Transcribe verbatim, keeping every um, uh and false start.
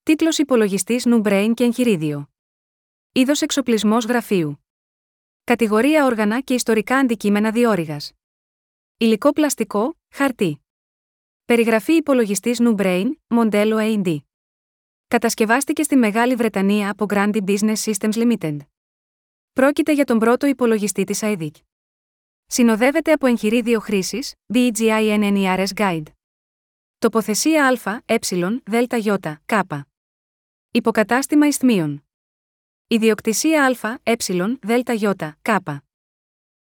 Τίτλος υπολογιστής Nubrain και εγχειρίδιο. Είδος εξοπλισμός γραφείου. Κατηγορία όργανα και ιστορικά αντικείμενα διόρυγας. Υλικό πλαστικό, χαρτί. Περιγραφή υπολογιστής Nubrain, μοντέλο έι ντι. Κατασκευάστηκε στη Μεγάλη Βρετανία από Grandi Business Systems Limited. Πρόκειται για τον πρώτο υπολογιστή της έι ντι. Συνοδεύεται από εγχειρίδιο χρήσης, BGINNERS Guide. Τοποθεσία Α, Ε, Δ, Ι, Κ. Υποκατάστημα ισθμίων. Ιδιοκτησία Α, Ε, Δ, Ι, Κ.